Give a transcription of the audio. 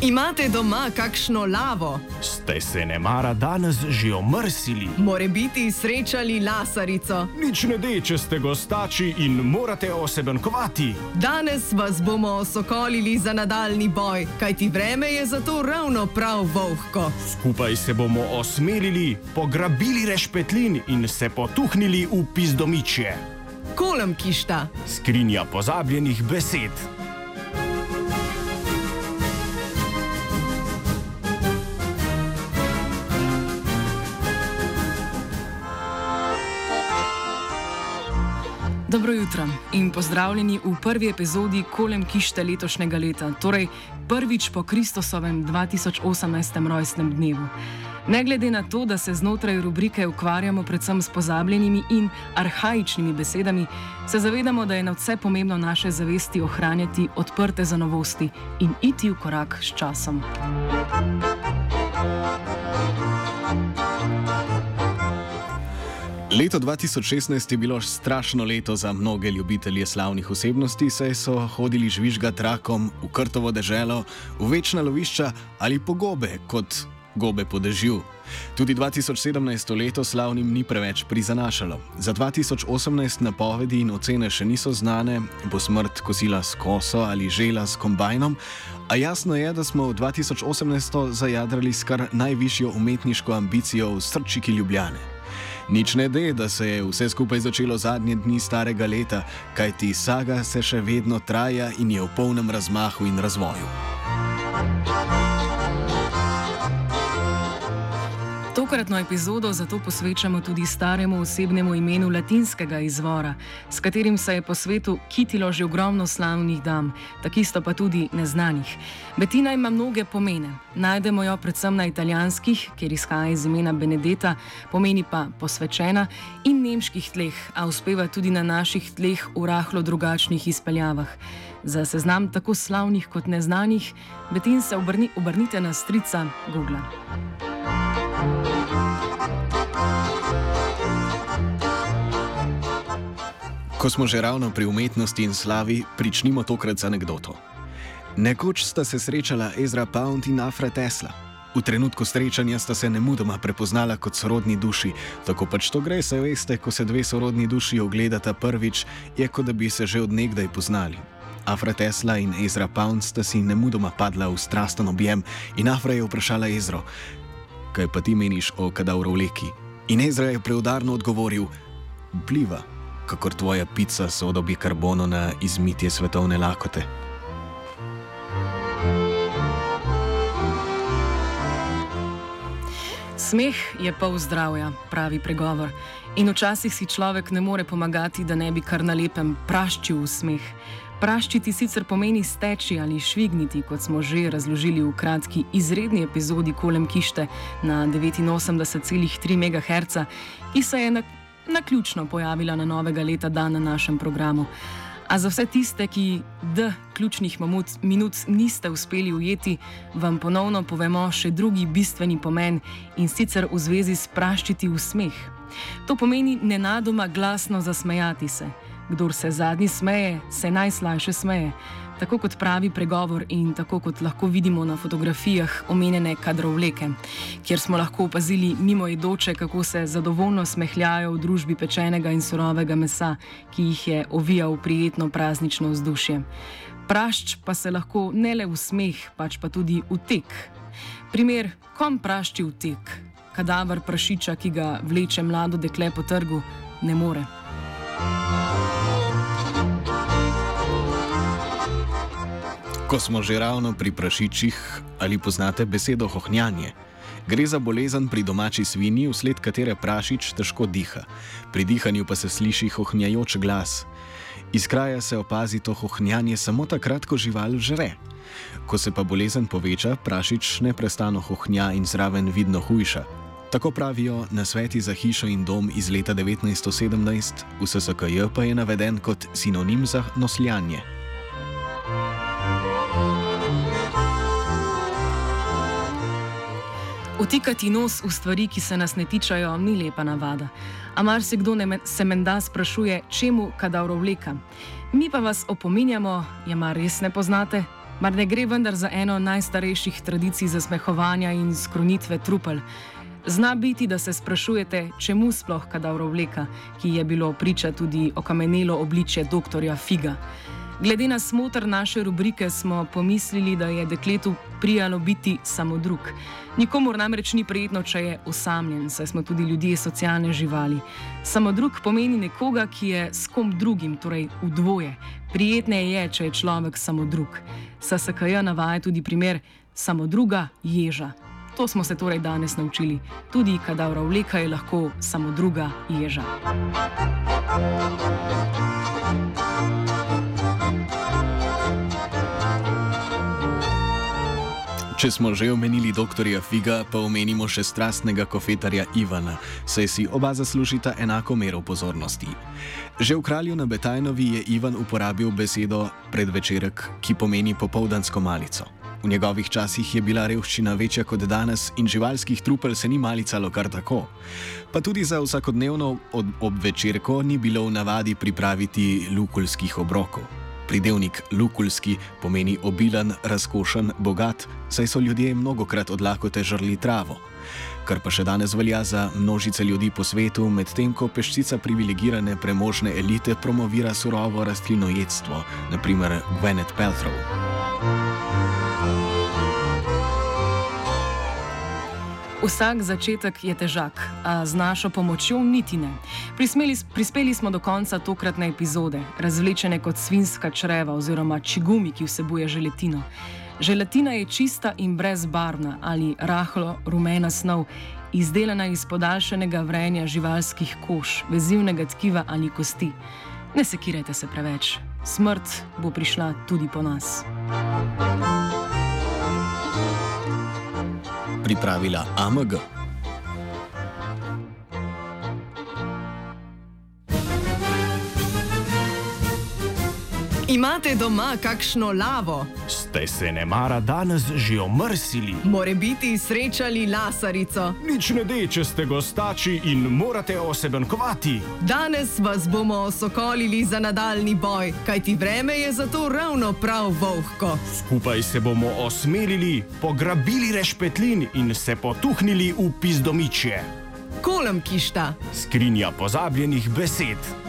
Imate doma kakšno lavo? Ste se nemara danes že omrsili? Morebiti srečali lasarico? Nič ne de, če ste gostači in morate osebenkovati. Danes vas bomo osokolili za nadaljni boj, kajti vreme je zato ravno prav volhko. Skupaj se bomo osmelili, pograbili rešpetlin in se potuhnili v pizdomičje. Kolem kišta. Skrinja pozabljenih besed. Dobro jutro in pozdravljeni v prvi epizodi Kolem kište letošnjega leta, torej prvič po Kristusovem 2018. rojstnem dnevu. Ne glede na to, da se znotraj rubrike ukvarjamo predvsem s pozabljenimi in arhaičnimi besedami, se zavedamo, da je nadvse pomembno naše zavesti ohranjati odprte za novosti in iti v korak s časom. Leto 2016 je bilo strašno leto za mnoge ljubitelje slavnih osebnosti, saj so hodili žvižgat rakom v Krtovo deželo, v večna lovišča ali po gobe, kot gobe po dežju. Tudi 2017 leto slavnim ni preveč prizanašalo. Za 2018 napovedi in ocene še niso znane, bo smrt kosila s koso ali žela s kombajnom, a jasno je, da smo v 2018 zajadrali s kar najvišjo umetniško ambicijo v srčiki Ljubljane. Nič ne de, da se je vse skupaj začelo zadnje dni starega leta, kajti saga se še vedno traja in je v polnem razmahu in razvoju. Tokratno epizodo zato posvečamo tudi staremu osebnemu imenu latinskega izvora, s katerim se je po svetu kitilo že ogromno slavnih dam, takisto pa tudi neznanih. Bettina ima mnoge pomene. Najdemo jo predvsem na italijanskih, kjer izhaja iz imena Benedetta, pomeni pa posvečena, in nemških tleh, a uspeva tudi na naših tleh v rahlo drugačnih izpeljavah. Za seznam tako slavnih kot neznanih, Bettin se obrnite na strica Googla. Ko smo že ravno pri umetnosti in slavi, pričnimo tokrat z anekdoto. Nekoč sta se srečala Ezra Pound in Afra Tesla. V trenutku srečanja sta se nemudoma prepoznala kot sorodni duši. Tako pač to gre, saj veste, ko se dve sorodni duši ogledata prvič, je kot da bi se že od nekdaj poznali. Afra Tesla in Ezra Pound sta si nemudoma padla v strasten objem in Afra je vprašala Ezro: "Kaj pa ti meniš o kadavrovleki?" In Ezra je preudarno odgovoril: "Vpliva, kakor tvoja pica sodo bikarbono na izmitje svetovne lakote." Smeh je pol zdravja, pravi pregovor. In včasih si človek ne more pomagati, da ne bi kar na lepem praščil v smeh. Praščiti sicer pomeni steči ali švigniti, kot smo že razložili v kratki izredni epizodi Kolem kište na 89,3 MHz, ki se je naključno pojavila na novega leta dan na našem programu. A za vse tiste, ki ključnih minut niste uspeli ujeti, vam ponovno povemo še drugi bistveni pomen, in sicer v zvezi s praščiti v smeh. To pomeni nenadoma glasno zasmejati se. Kdor se zadnji smeje, se najslajše smeje. Tako kot pravi pregovor in tako kot lahko vidimo na fotografijah omenjene kadrovleke, kjer smo lahko opazili mimoidoče, kako se zadovoljno smehljajo v družbi pečenega in surovega mesa, ki jih je ovijal prijetno praznično vzdušje. Prašč pa se lahko ne le v smeh, pač pa tudi v tek. Primer, kom prašči v tek? Kadaver prašiča, ki ga vleče mlado dekle po trgu, ne more. Ko smo že ravno pri prašičih, ali poznate besedo hohnjanje? Gre za bolezen pri domači svinji, vsled katere prašič težko diha. Pri dihanju pa se sliši hohnjajoč glas. Iz kraja se opazi to hohnjanje samo takrat, ko žival žre. Ko se pa bolezen poveča, prašič neprestano hohnja in zraven vidno hujša. Tako pravijo nasveti za hišo in dom iz leta 1917, v SSKJ pa je naveden kot sinonim za nosljanje. Vtikati nos v stvari, ki se nas ne tičajo, ni lepa navada. A marsikdo se menda sprašuje, čemu kadavrovleka. Mi pa vas opominjamo, je mar res ne poznate? Mar ne gre vendar za eno najstarejših tradicij zasmehovanja in skrunitve trupel? Zna biti, da se sprašujete, čemu sploh kadavrovleka, ki je bilo priča tudi okamenelo obličje doktorja Figa. Glede na smotr naše rubrike smo pomislili, da je dekletu prijalo biti samodrug. Nikomur namreč ni prijetno, če je osamljen, saj smo tudi ljudje socialne živali. Samodrug pomeni nekoga, ki je s kom drugim, torej v dvoje. Prijetneje je, če je človek samodrug. SSKJ navaja tudi primer samodruga ježa. To smo se torej danes naučili. Tudi kadavrovleka je lahko samodruga ježa. Če smo že omenili doktorja Figa, pa omenimo še strastnega kofetarja Ivana, saj si oba zaslužita enako mero pozornosti. Že v Kralju na Betajnovi je Ivan uporabil besedo predvečerek, ki pomeni popoldansko malico. V njegovih časih je bila revščina večja kot danes in živalskih trupel se ni malicalo kar tako. Pa tudi za vsakodnevno obvečerko ni bilo v navadi pripraviti lukulskih obrokov. Pridevnik lukulski pomeni obilen, razkošen, bogat, saj so ljudje mnogokrat od lakote žrli travo. Kar pa še danes velja za množice ljudi po svetu, medtem ko peščica privilegirane premožne elite promovira surovo rastlinojedstvo, naprimer Gwyneth Paltrow. Vsak začetek je težak, a z našo pomočjo niti ne. Prispeli smo do konca tokratne epizode, razvlečene kot svinjska čreva oziroma čigumi, ki vsebuje želatino. Želatina je čista in brezbarvna ali rahlo rumena snov, izdelana iz podaljšanega vrenja živalskih kož, vezivnega tkiva ali kosti. Ne sekirajte se preveč, smrt bo prišla tudi po nas. Pripravila AMG. Imate doma kakšno lavo? Ste se nemara danes že omrsili? Morebiti srečali lasarico? Nič ne de, če ste gostači in morate osebenkovati. Danes vas bomo osokolili za nadaljni boj, kajti vreme je zato ravno prav volhko. Skupaj se bomo osmelili, pograbili rešpetlin in se potuhnili v pizdomičje. Kolem kišta. Skrinja pozabljenih besed.